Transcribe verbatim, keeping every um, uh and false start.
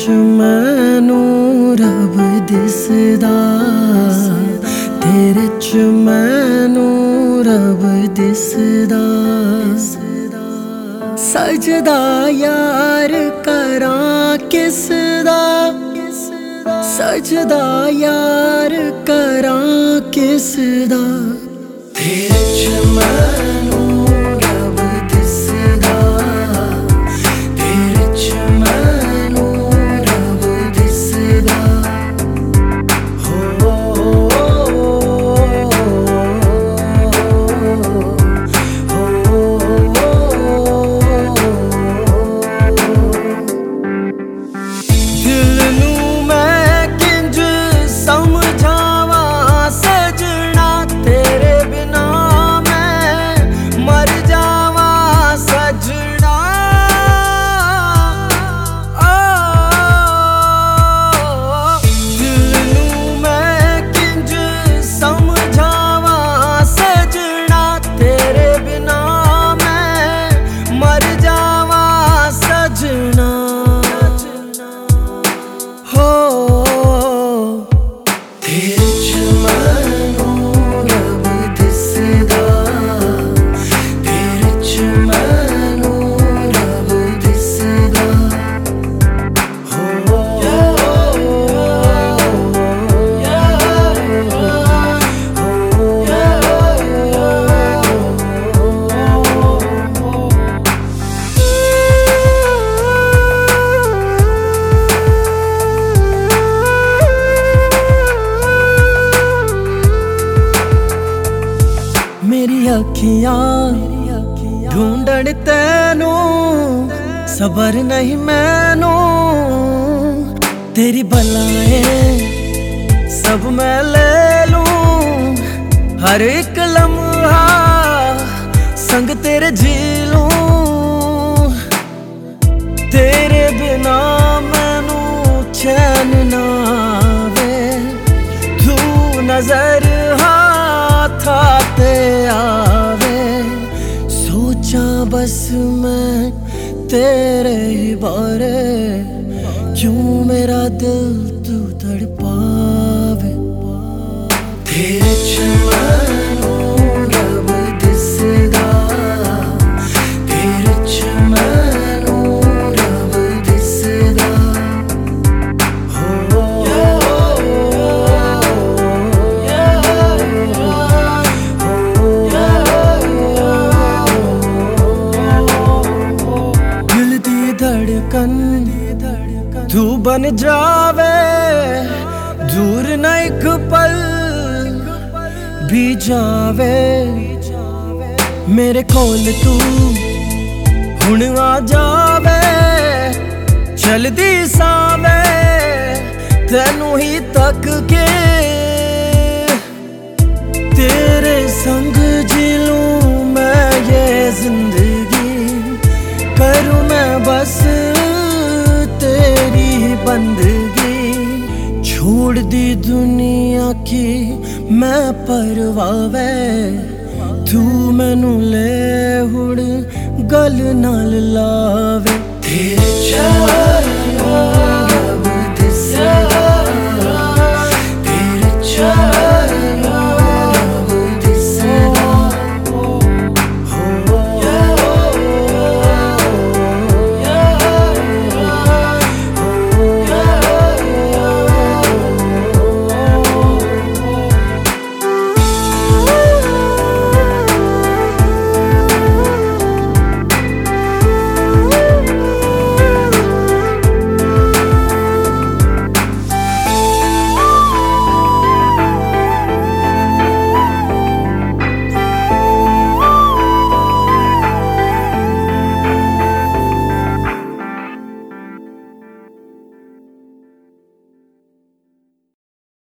मैनू रब दिसदा, तेरे च मैनू रब दिसदा। सजदा यार करां किसदा, सजदा यार करां किसदा। तेरे च मैनू रब दिसदा, तेरे च मैनू रब दिसदा। हो दिल नू मैं किंज समझावा सजना, तेरे बिना मैं मर जावा सजना। दिल नू मैं किंज समझावा सजना, तेरे बिना मैं मर जावा सजना। हो तेरे च मैनू रब दिसदा, तेरे च मैनू रब दिसदा। हो मेरी अखियां ढूंढण तैनू, सबर नहीं मैनू। तेरी बलाएं सब मैं ले लूं, हर एक लम्हा संग तेरे जी लूं। तेरे बिना मैनू चैन ना आवे, तू नजर हाथा ते आवे। सोचा बस मैं तेरे ही बारे, क्यों मेरा दिल तू तड़पावे। तेरे च मैनू रब दिसदा, तेरे च मैनू रब दिसदा। हो दिल दी धड़कन तू बन जावे, दूर न एक पल भी जावे। मेरे कोल तू हुण आ जावे, चलदी सावे तैनू ही तक के। तेरे संग जी लूं मैं ये जिंदगी, करूं मैं बस तेरी बंदगी। छोड़ दी दुनिया की मैं परवावे, तू मैनू ले हुण गल नाल लावे। तेरे च मैनू रब दिसदा।